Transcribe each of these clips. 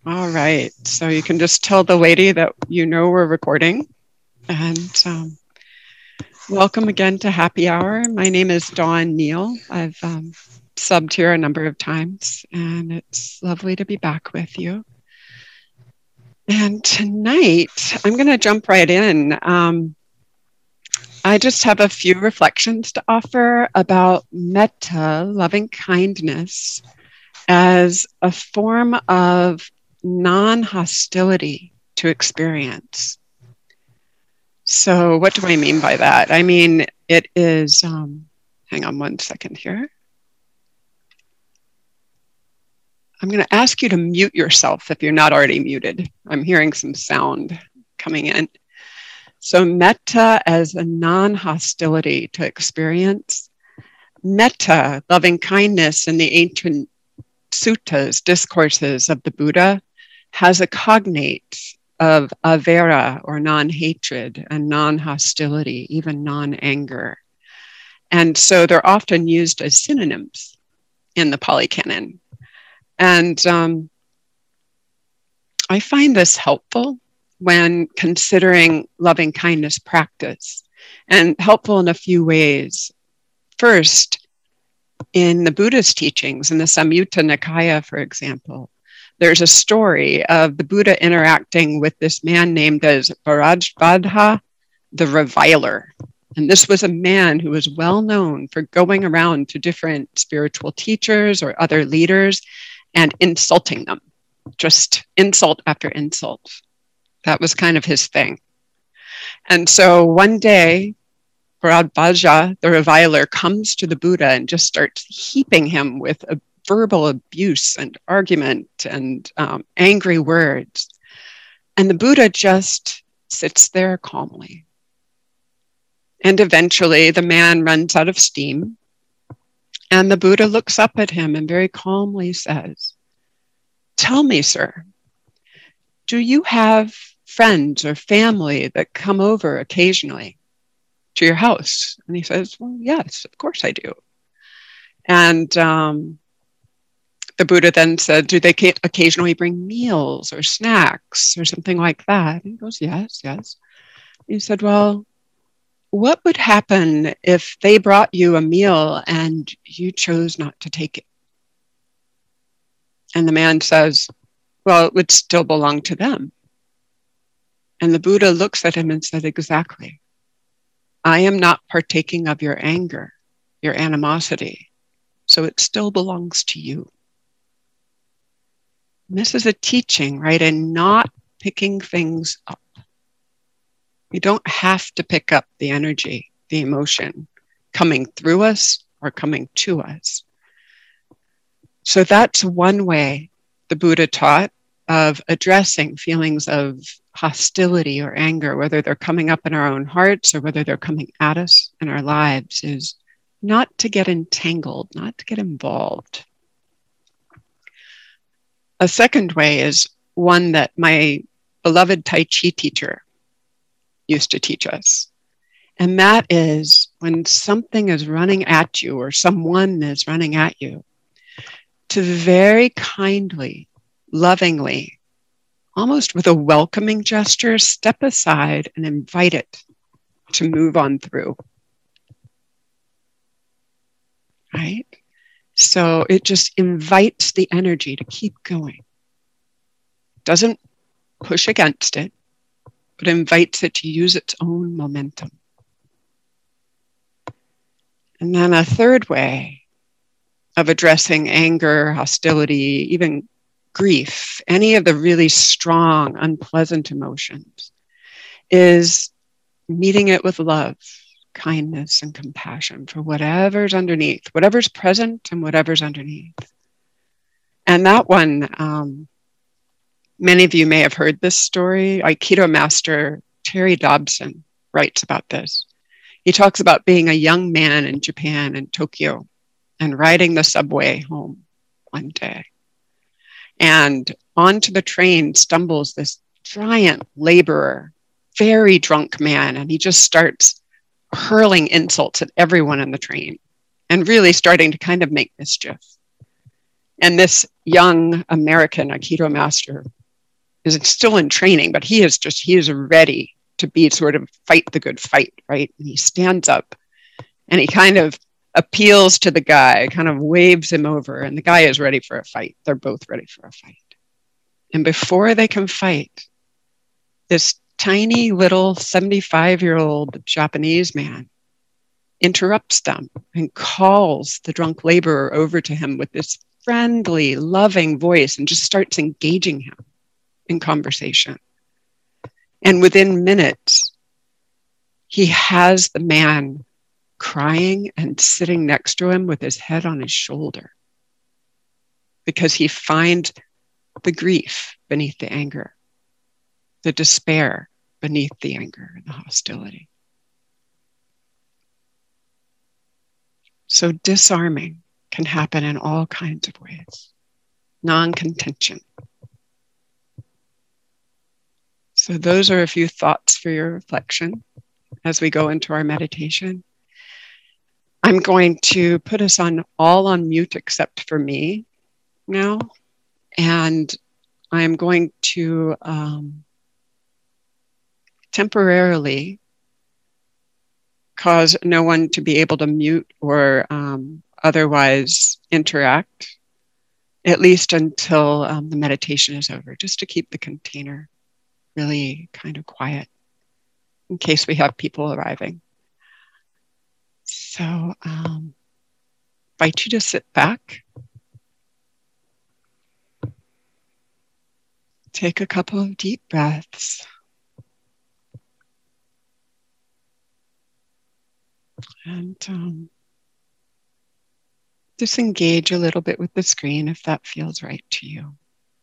All right. So you can just tell the lady that you know we're recording. And welcome again to Happy Hour. My name is Dawn Neal. I've subbed here a number of times, and it's lovely to be back with you. And tonight, I'm going to jump right in. I just have a few reflections to offer about metta, loving kindness, as a form of non-hostility to experience. So what do I mean by that? I mean, it is, hang on one second here. I'm going to ask you to mute yourself if you're not already muted. I'm hearing some sound coming in. So metta as a non-hostility to experience. Metta, loving kindness, in the ancient suttas, discourses of the Buddha, has a cognate of avera, or non-hatred, and non-hostility, even non-anger. And so they're often used as synonyms in the Pali Canon. And I find this helpful when considering loving kindness practice, and helpful in a few ways. First, in the Buddha's teachings, in the Samyutta Nikaya, for example, there's a story of the Buddha interacting with this man named as Bharajvadha, the reviler. And this was a man who was well known for going around to different spiritual teachers or other leaders and insulting them, just insult after insult. That was kind of his thing. And so one day, Bharajvadha, the reviler, comes to the Buddha and just starts heaping him with a verbal abuse and argument and angry words. And the Buddha just sits there calmly. And eventually the man runs out of steam. And the Buddha looks up at him and very calmly says, "Tell me, sir, do you have friends or family that come over occasionally to your house?" And he says, "Well, yes, of course I do." And the Buddha then said, "Do they occasionally bring meals or snacks or something like that?" And he goes, "Yes, yes." He said, "Well, what would happen if they brought you a meal and you chose not to take it?" And the man says, "Well, it would still belong to them." And the Buddha looks at him and said, "Exactly. I am not partaking of your anger, your animosity, so it still belongs to you." And this is a teaching, right? And not picking things up. We don't have to pick up the energy, the emotion coming through us or coming to us. So that's one way the Buddha taught of addressing feelings of hostility or anger, whether they're coming up in our own hearts or whether they're coming at us in our lives, is not to get entangled, not to get involved. A second way is one that my beloved Tai Chi teacher used to teach us. And that is when something is running at you or someone is running at you, to very kindly, lovingly, almost with a welcoming gesture, step aside and invite it to move on through. Right? So it just invites the energy to keep going. Doesn't push against it, but invites it to use its own momentum. And then a third way of addressing anger, hostility, even grief, any of the really strong, unpleasant emotions, is meeting it with love, kindness, and compassion for whatever's underneath, whatever's present and whatever's underneath. And that one, many of you may have heard this story. Aikido master Terry Dobson writes about this. He talks about being a young man in Japan, in Tokyo, and riding the subway home one day. And onto the train stumbles this giant laborer, very drunk man, and he just starts hurling insults at everyone in the train and really starting to kind of make mischief. And this young American Aikido master is still in training, but he is ready to be sort of fight the good fight, right? And he stands up and he kind of appeals to the guy, kind of waves him over, and the guy is ready for a fight. They're both ready for a fight. And before they can fight, this tiny little 75-year-old Japanese man interrupts them and calls the drunk laborer over to him with this friendly, loving voice and just starts engaging him in conversation. And within minutes, he has the man crying and sitting next to him with his head on his shoulder because he finds the grief beneath the anger, the despair beneath the anger and the hostility. So disarming can happen in all kinds of ways. Non-contention. So those are a few thoughts for your reflection as we go into our meditation. I'm going to put us all on mute except for me now. And I'm going to temporarily cause no one to be able to mute or otherwise interact, at least until the meditation is over, just to keep the container really kind of quiet in case we have people arriving. So invite you to sit back. Take a couple of deep breaths. And disengage a little bit with the screen if that feels right to you.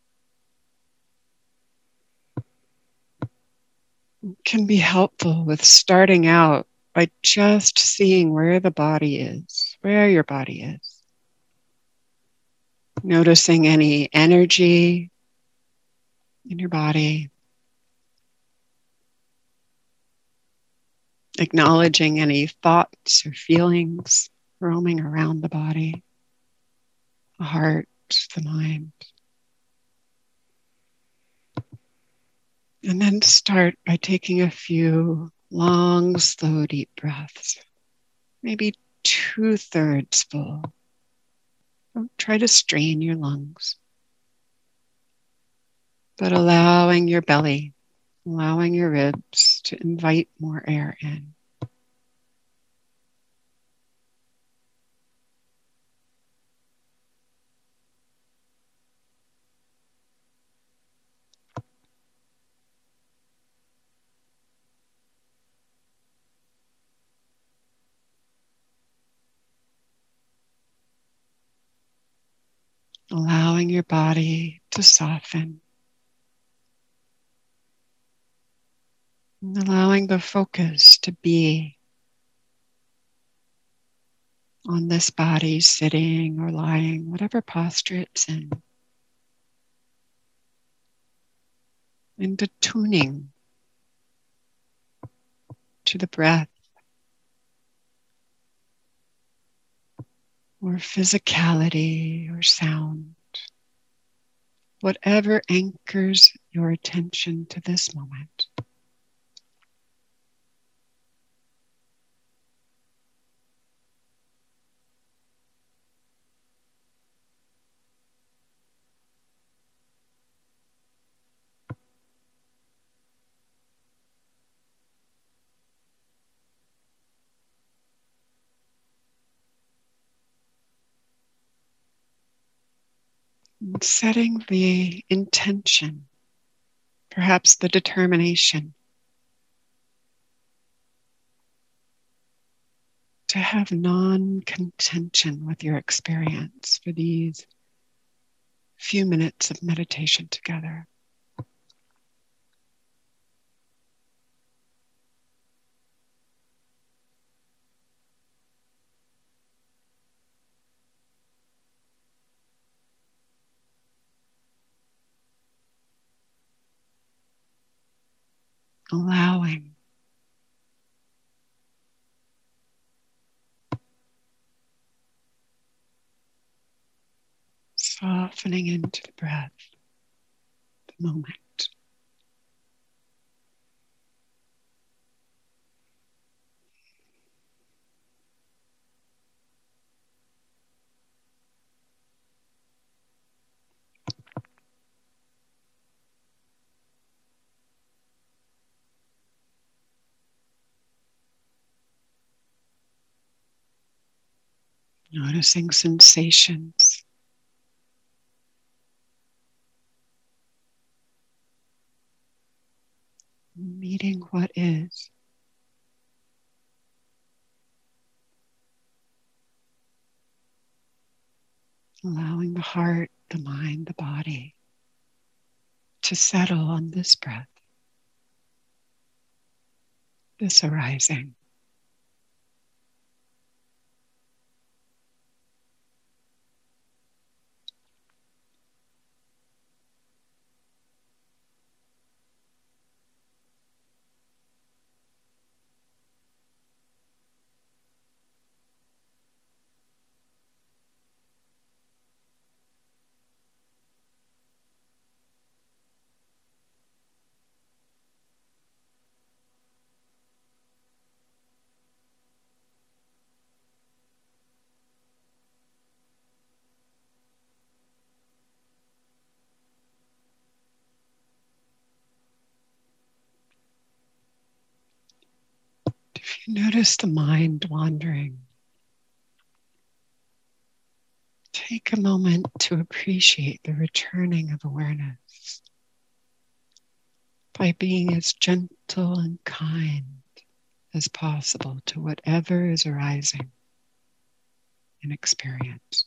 It can be helpful with starting out by just seeing where the body is, where your body is. Noticing any energy in your body. Acknowledging any thoughts or feelings roaming around the body, the heart, the mind. And then start by taking a few long, slow, deep breaths. Maybe 2/3 full. Don't try to strain your lungs, but allowing your belly, allowing your ribs to invite more air in. Allowing your body to soften. And allowing the focus to be on this body sitting or lying, whatever posture it's in. And attuning to the breath or physicality or sound. Whatever anchors your attention to this moment. And setting the intention, perhaps the determination to have non-contention with your experience for these few minutes of meditation together. Allowing. softening into the breath, the moment. Noticing sensations. Meeting what is. Allowing the heart, the mind, the body to settle on this breath, this arising. If you notice the mind wandering, take a moment to appreciate the returning of awareness by being as gentle and kind as possible to whatever is arising in experience.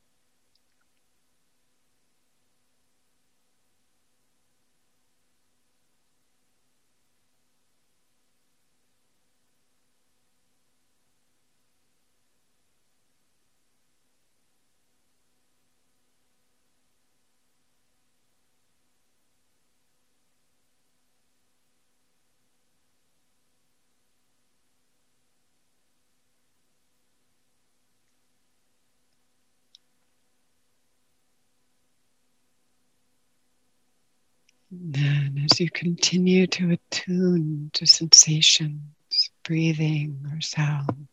And then as you continue to attune to sensations, breathing or sound,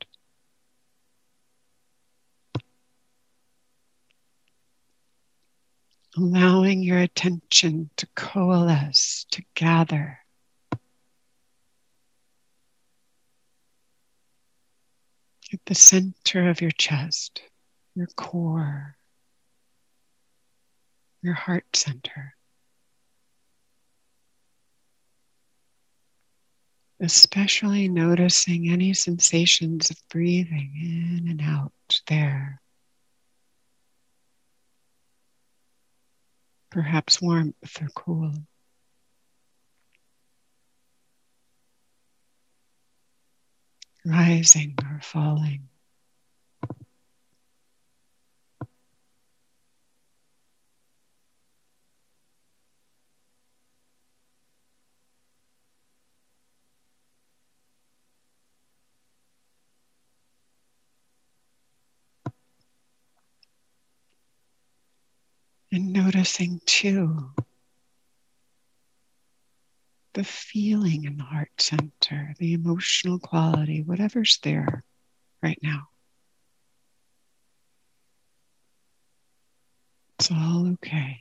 allowing your attention to coalesce, to gather at the center of your chest, your core, your heart center. Especially noticing any sensations of breathing in and out there. Perhaps warmth or cool. Rising or falling. And noticing too the feeling in the heart center, the emotional quality, whatever's there right now. It's all okay.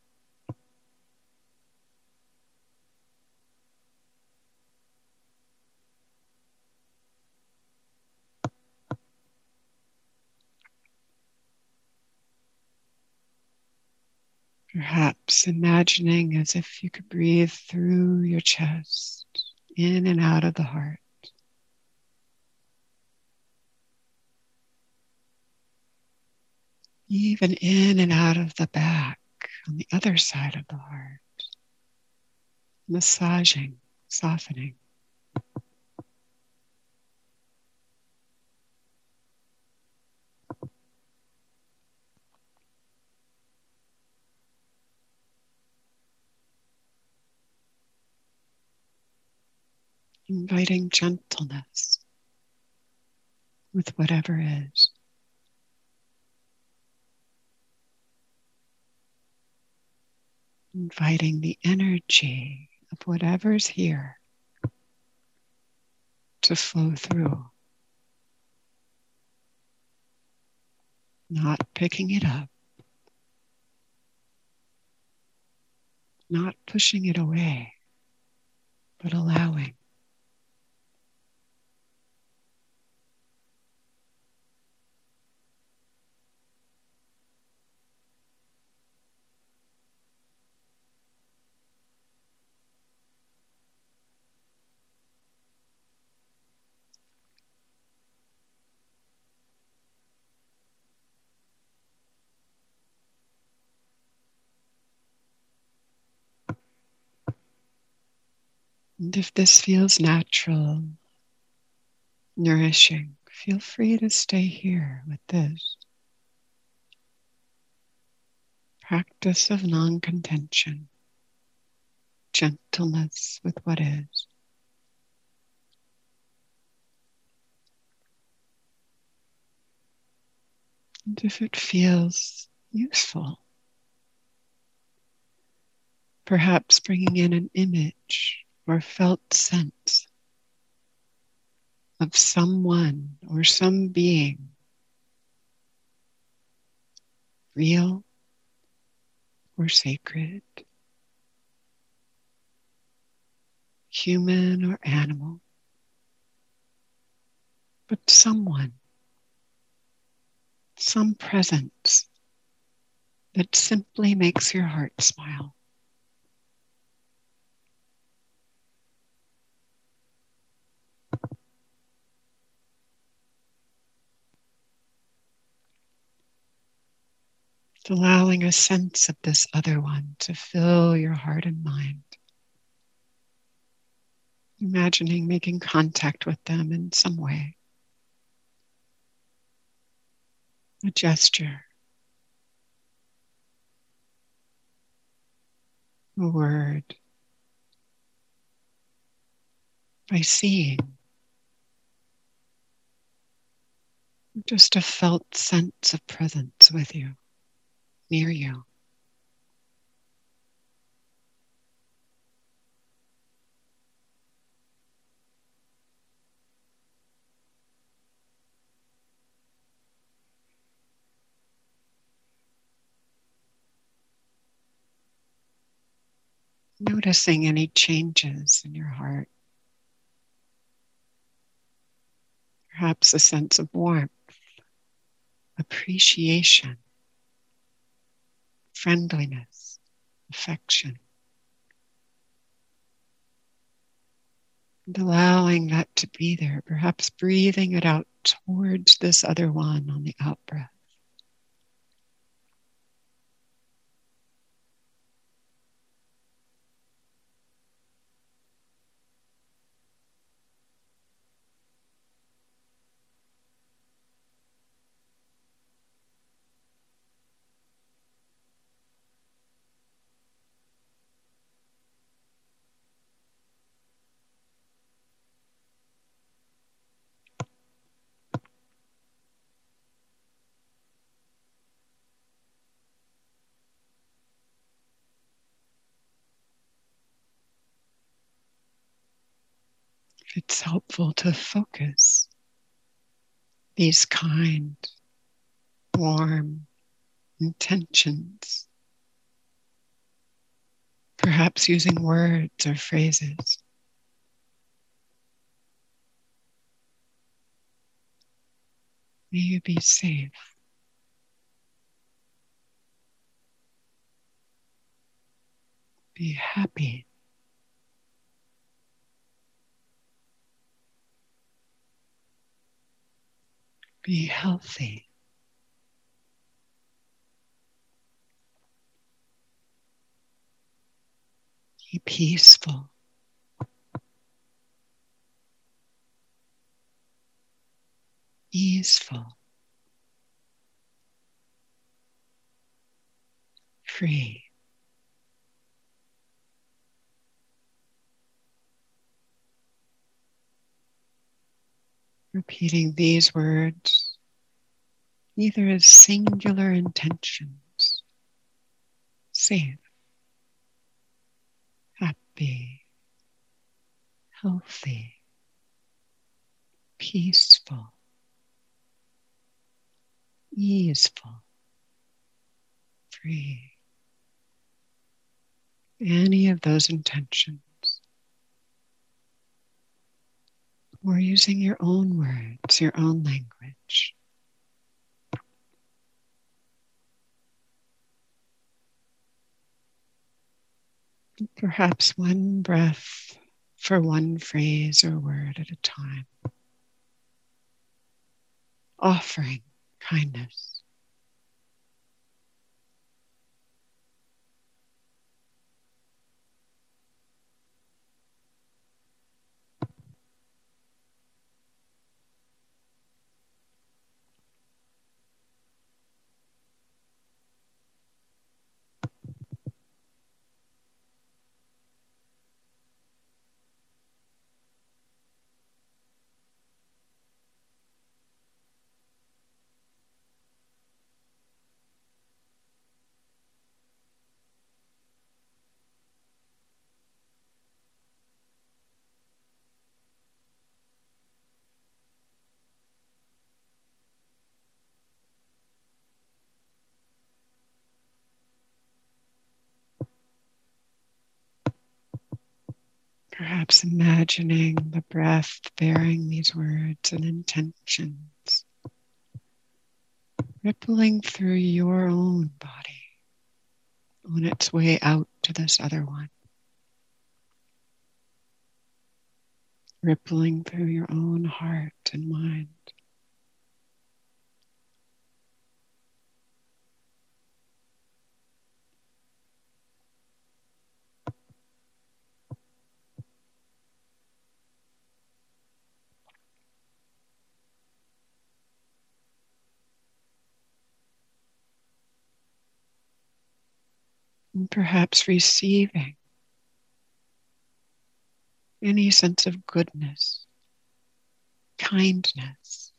Perhaps imagining as if you could breathe through your chest, in and out of the heart. Even in and out of the back, on the other side of the heart. Massaging, softening. Inviting gentleness with whatever is. inviting the energy of whatever's here to flow through, not picking it up, not pushing it away, but allowing. And if this feels natural, nourishing, feel free to stay here with this practice of non-contention, gentleness with what is. And if it feels useful, perhaps bringing in an image or felt sense of someone or some being, real or sacred, human or animal, but someone, some presence that simply makes your heart smile. It's allowing a sense of this other one to fill your heart and mind. Imagining making contact with them in some way. A gesture, a word, by seeing, just a felt sense of presence with you, near you. Noticing any changes in your heart. Perhaps a sense of warmth, appreciation, friendliness, affection. And allowing that to be there, perhaps breathing it out towards this other one on the out breath. It's helpful to focus these kind, warm intentions, perhaps using words or phrases. May you be safe. Be happy. Be healthy. Be peaceful. Easeful. Free. Repeating these words either as singular intentions, safe, happy, healthy, peaceful, easeful, free. Any of those intentions. Or using your own words, your own language. Perhaps one breath for one phrase or word at a time. Offering kindness. Perhaps imagining the breath bearing these words and intentions, rippling through your own body on its way out to this other one, rippling through your own heart and mind. And perhaps receiving any sense of goodness, kindness,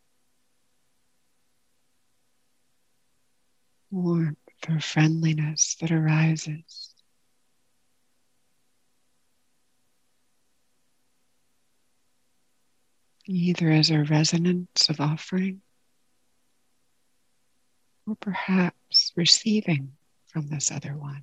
warmth or friendliness that arises. Either as a resonance of offering or perhaps receiving from this other one.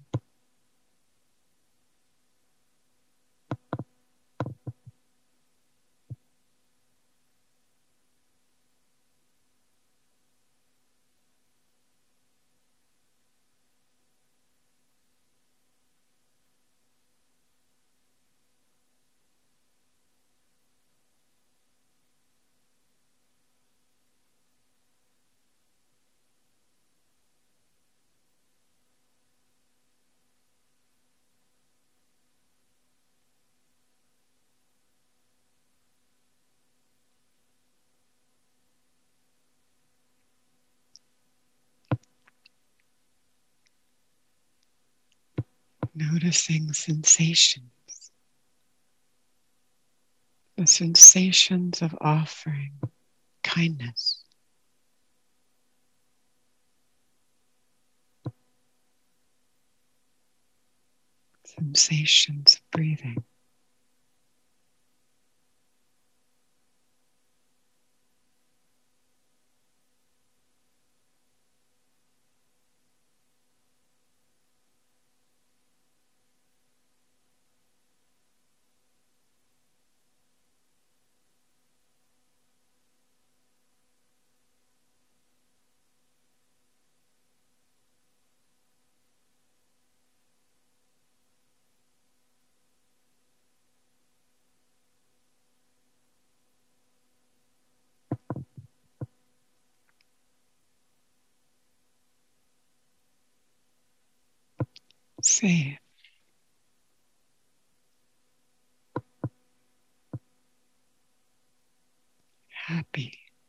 Noticing sensations, the sensations of offering kindness. Sensations of breathing. Safe, happy,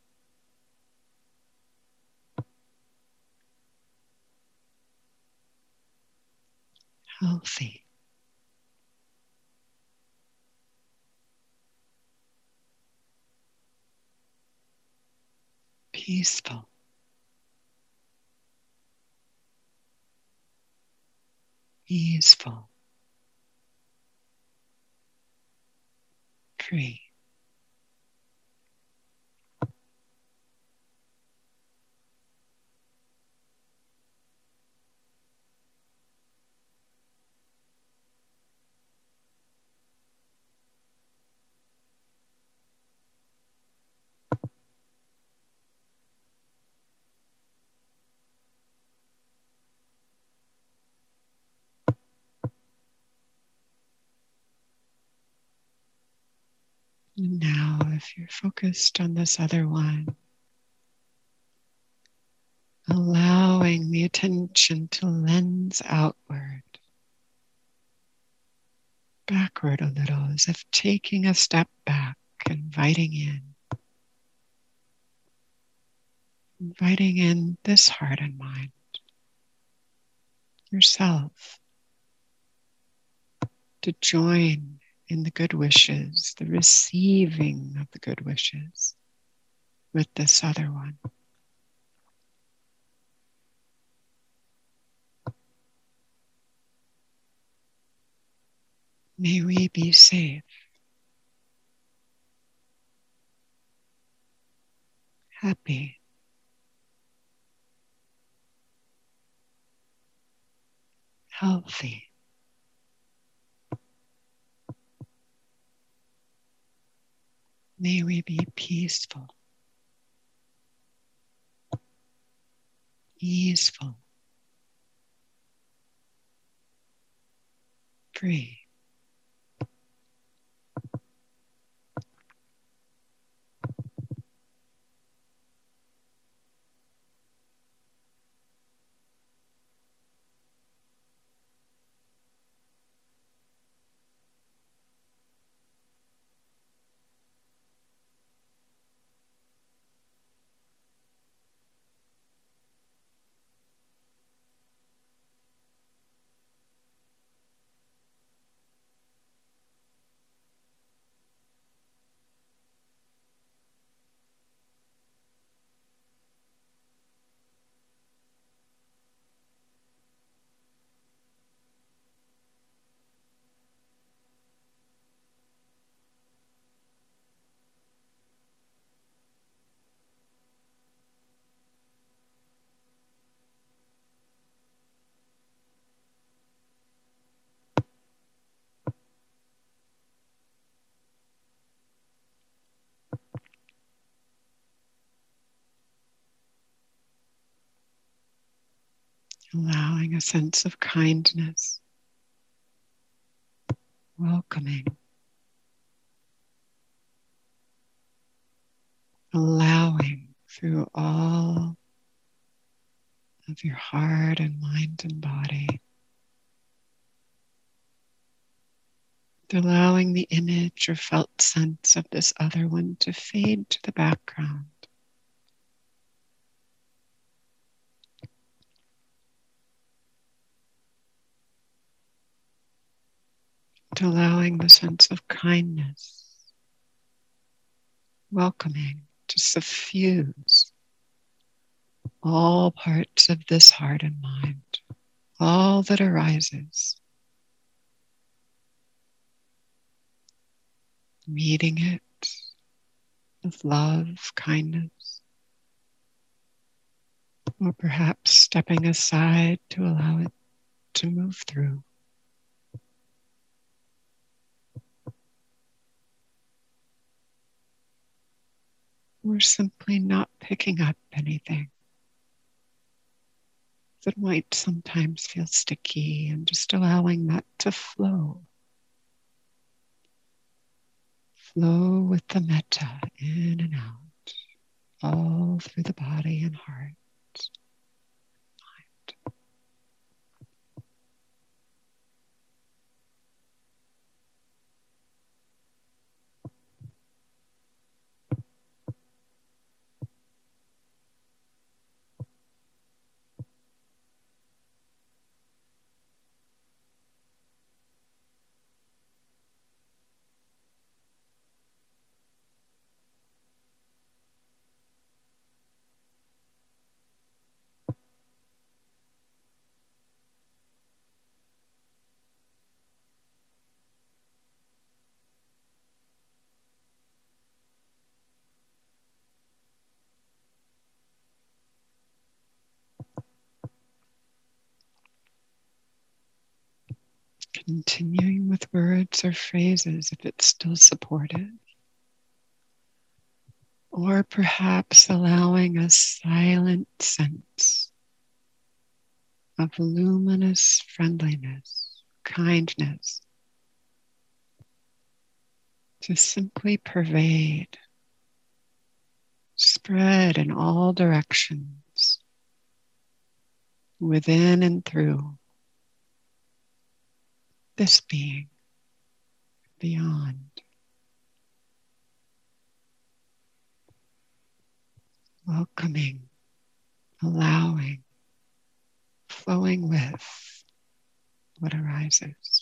healthy, peaceful, easeful, free. And now, if you're focused on this other one, allowing the attention to lens outward, backward a little, as if taking a step back, inviting in this heart and mind, yourself, to join in the good wishes, the receiving of the good wishes with this other one. May we be safe, happy, healthy. May we be peaceful, easeful, free. Allowing a sense of kindness, welcoming, allowing through all of your heart and mind and body, allowing the image or felt sense of this other one to fade to the background. To allowing the sense of kindness, welcoming, to suffuse all parts of this heart and mind, all that arises, meeting it with love, kindness, or perhaps stepping aside to allow it to move through. Or simply not picking up anything that might sometimes feel sticky and just allowing that to flow. Flow with the metta in and out, all through the body and heart. Continuing with words or phrases if it's still supportive. Or perhaps allowing a silent sense of luminous friendliness, kindness to simply pervade, spread in all directions, within and through this being, beyond. Welcoming, allowing, flowing with what arises.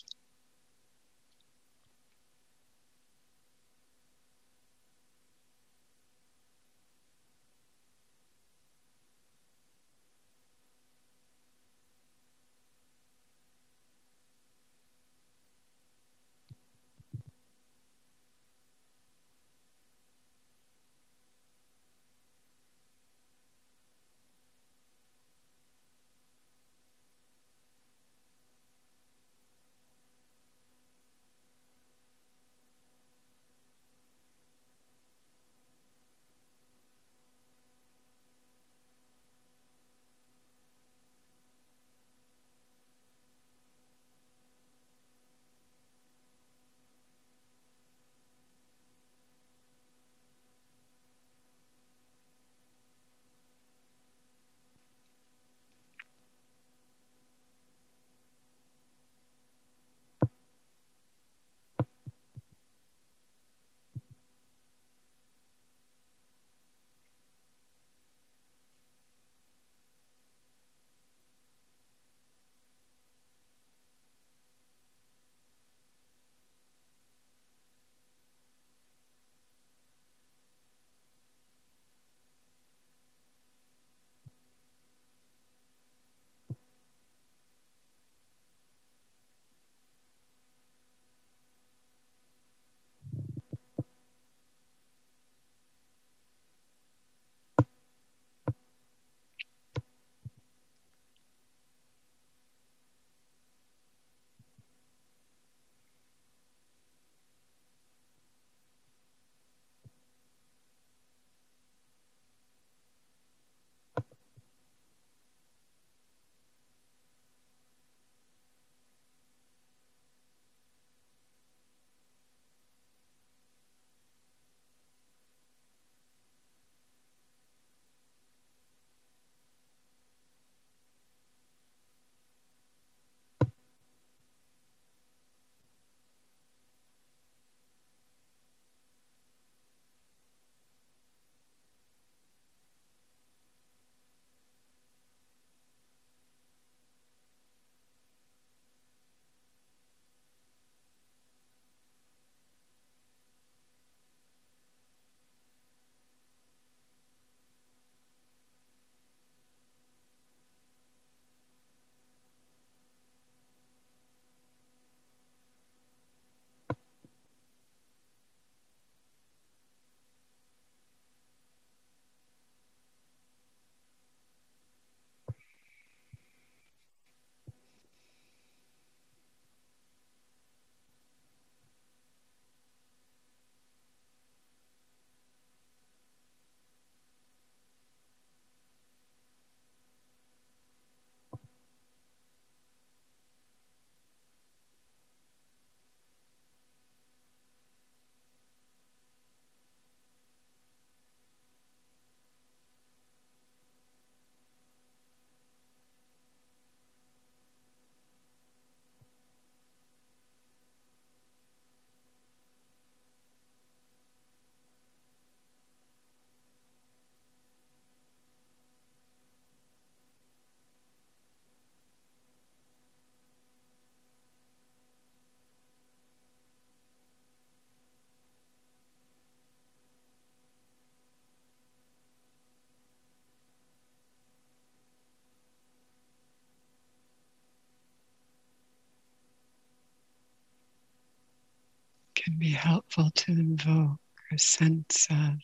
Can be helpful to invoke a sense of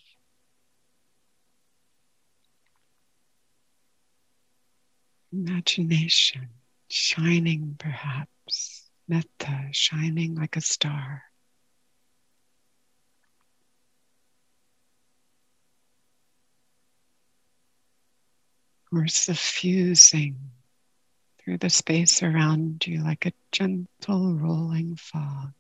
imagination, shining perhaps metta shining like a star. Or suffusing through the space around you like a gentle rolling fog,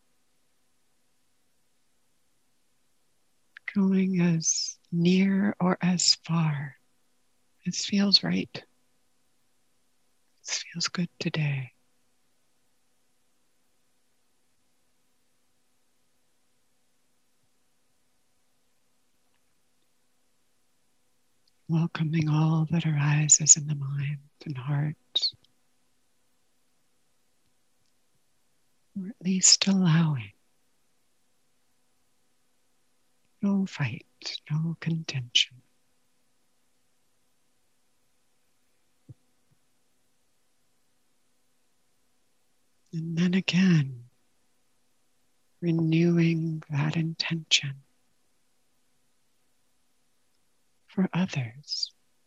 going as near or as far as feels right. This feels good today. Welcoming all that arises in the mind and heart, or at least allowing. No fight, no contention. And then again, renewing that intention for others.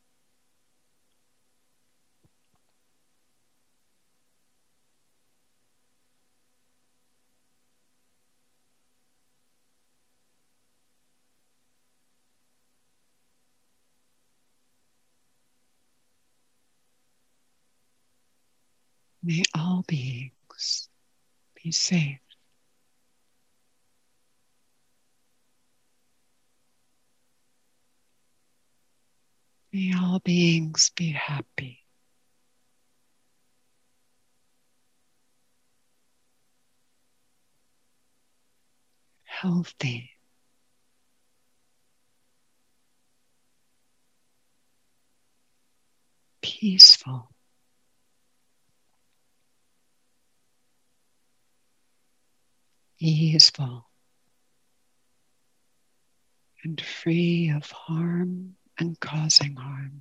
May all beings be safe. May all beings be happy. Healthy. Peaceful. Easeful. And free of harm and causing harm.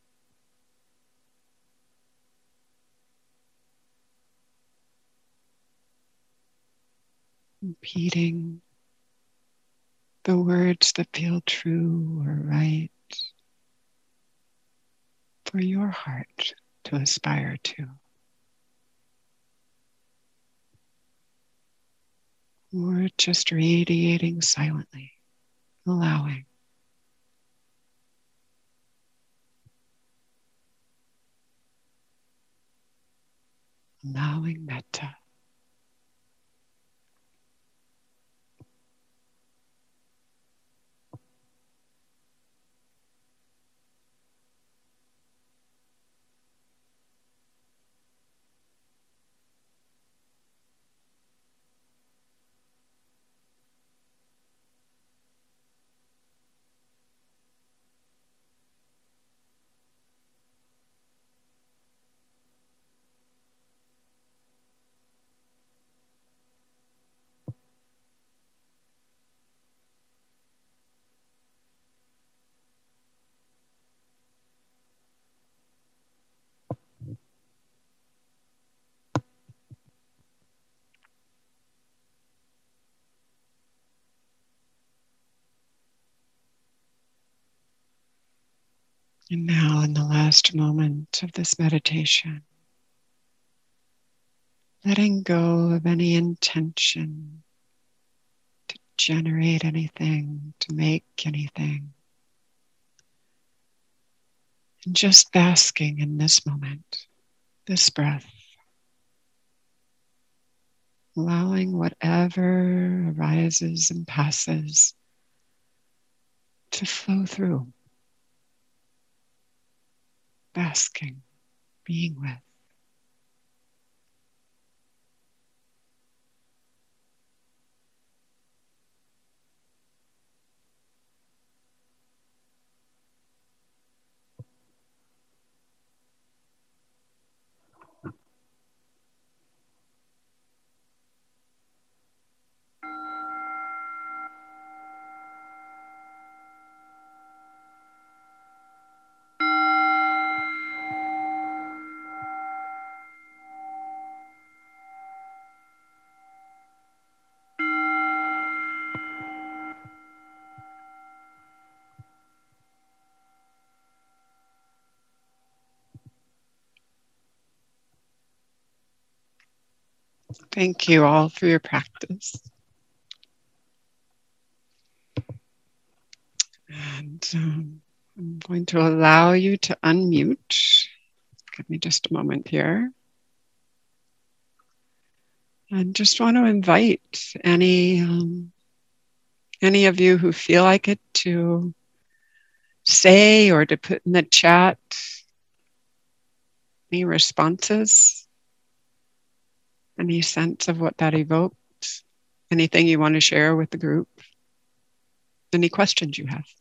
Repeating the words that feel true or right for your heart to aspire to. Or just radiating silently, allowing. Allowing metta. And now, in the last moment of this meditation, letting go of any intention to generate anything, to make anything, and just basking in this moment, this breath, allowing whatever arises and passes to flow through, basking, being with. Thank you all for your practice. And I'm going to allow you to unmute. Give me just a moment here. I just want to invite any of you who feel like it to say or to put in the chat any responses, any sense of what that evoked, anything you want to share with the group, any questions you have.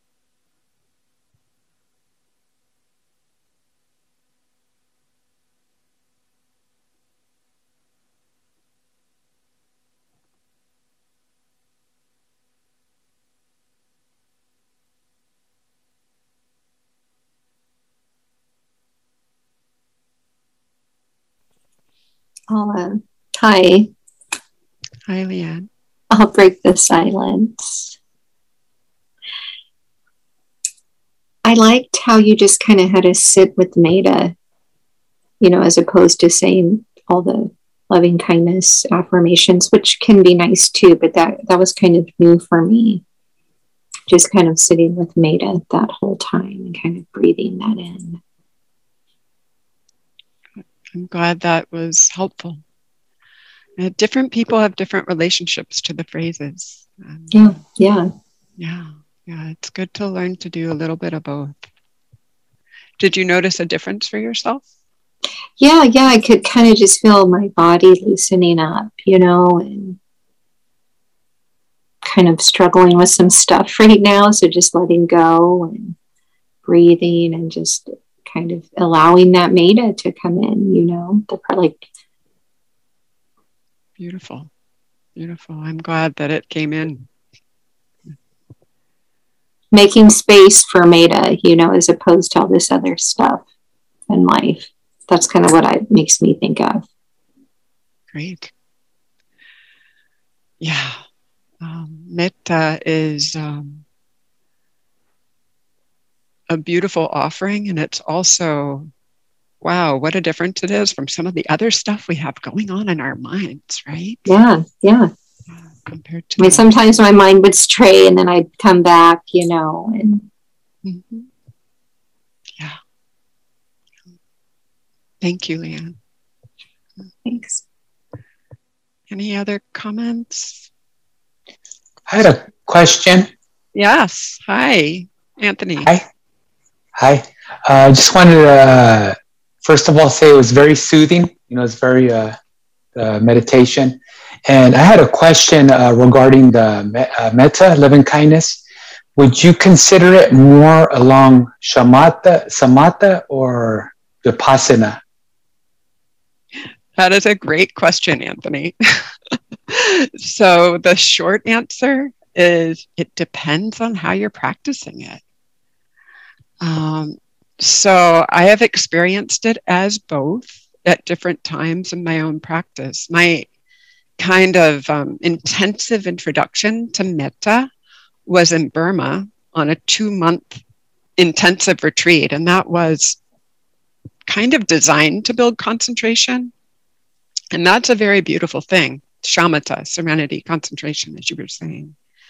Hi. Hi, Leanne. I'll break the silence. I liked how you just kind of had to sit with metta, as opposed to saying all the loving kindness affirmations, which can be nice too, but that was kind of new for me. Just kind of sitting with metta that whole time and kind of breathing that in. I'm glad that was helpful. Different people have different relationships to the phrases. Yeah. It's good to learn to do a little bit of both. Did you notice a difference for yourself? Yeah, I could kind of just feel my body loosening up, and kind of struggling with some stuff right now. So just letting go and breathing and just kind of allowing that metta to come in, Beautiful. I'm glad that it came in. Making space for metta, as opposed to all this other stuff in life. That's kind of what it makes me think of. Great. Yeah. Metta is a beautiful offering, and it's also, wow, what a difference it is from some of the other stuff we have going on in our minds, right? Yeah. Compared to sometimes my mind would stray and then I'd come back, and mm-hmm. Yeah. Thank you, Leanne. Thanks. Any other comments? I had a question. Yes. Hi, Anthony. Hi. I just wanted to, first of all, say it was very soothing. It's very meditation. And I had a question regarding the metta, loving kindness. Would you consider it more along samatha or vipassana? That is a great question, Anthony. So the short answer is it depends on how you're practicing it. So I have experienced it as both at different times in my own practice. My kind of intensive introduction to metta was in Burma on a 2-month intensive retreat, and that was kind of designed to build concentration. And that's a very beautiful thing. Shamatha, serenity, concentration, as you were saying.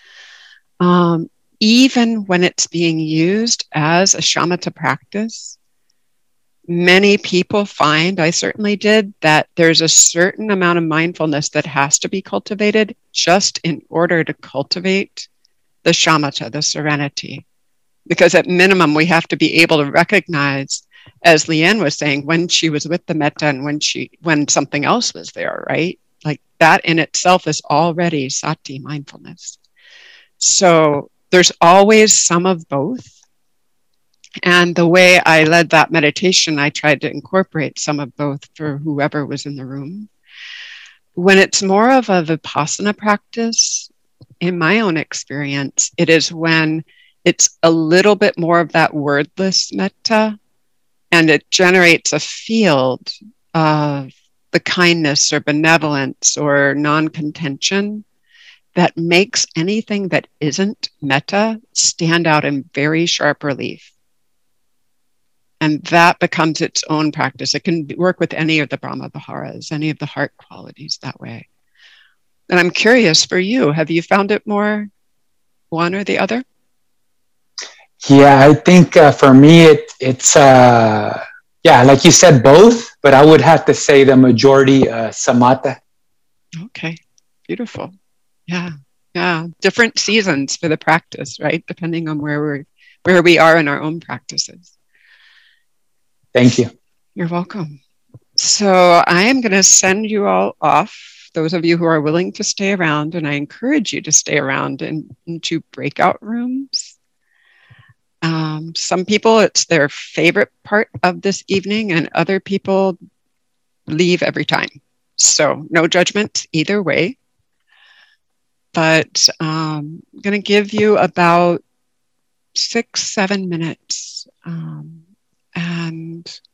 Even when it's being used as a shamatha practice, many people find, I certainly did, that there's a certain amount of mindfulness that has to be cultivated just in order to cultivate the shamatha, the serenity. Because at minimum, we have to be able to recognize, as Leanne was saying, when she was with the metta and when something else was there, right? Like that in itself is already sati, mindfulness. So there's always some of both. And the way I led that meditation, I tried to incorporate some of both for whoever was in the room. When it's more of a vipassana practice, in my own experience, it is when it's a little bit more of that wordless metta, and it generates a field of the kindness or benevolence or non-contention that makes anything that isn't metta stand out in very sharp relief. And that becomes its own practice. It can work with any of the Brahma Viharas, any of the heart qualities that way. And I'm curious for you, have you found it more one or the other? Yeah, I think for me, it's like you said, both, but I would have to say the majority samatha. Okay, beautiful. Yeah, yeah. Different seasons for the practice, right? Depending on where we are in our own practices. Thank you. You're welcome. So I am going to send you all off, those of you who are willing to stay around, and I encourage you to stay around into breakout rooms. Some people, it's their favorite part of this evening, and other people leave every time. So no judgment either way. But I'm going to give you about 6-7 minutes. And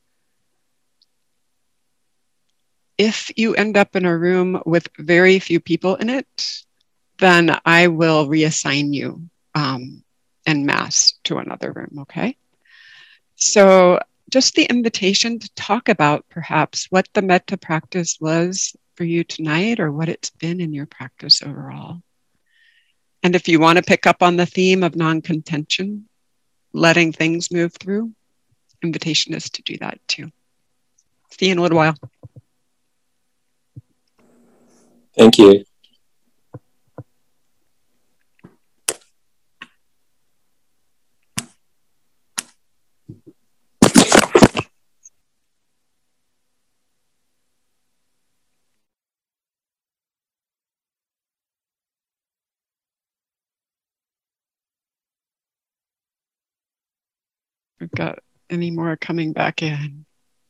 if you end up in a room with very few people in it, then I will reassign you en masse to another room, okay? So just the invitation to talk about perhaps what the metta practice was for you tonight, or what it's been in your practice overall. And if you want to pick up on the theme of non-contention, letting things move through, invitation is to do that too. See you in a little while. Thank you. We've got any more coming back in.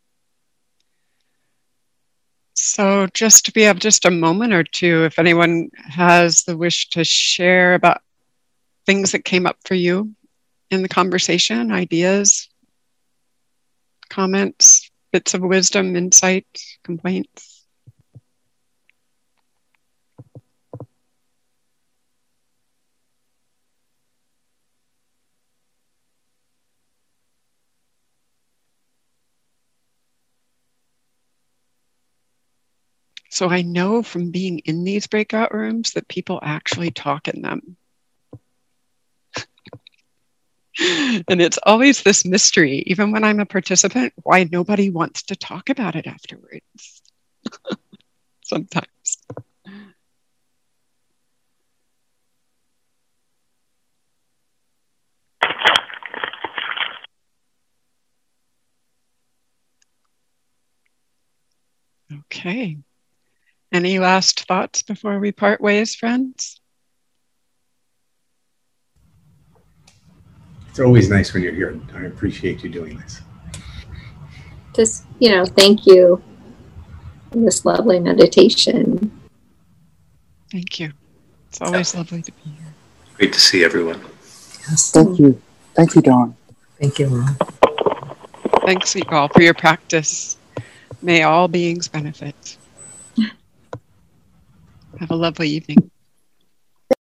So just we have just a moment or two, if anyone has the wish to share about things that came up for you in the conversation, ideas, comments, bits of wisdom, insight, complaints. So I know from being in these breakout rooms that people actually talk in them. And it's always this mystery, even when I'm a participant, why nobody wants to talk about it afterwards. Sometimes. Okay. Any last thoughts before we part ways, friends? It's always nice when you're here. I appreciate you doing this. Just, thank you for this lovely meditation. Thank you. It's always lovely to be here. Great to see everyone. Yes, thank you. Thank you, Dawn. Thank you, Ron. Thanks, you all, for your practice. May all beings benefit. Have a lovely evening.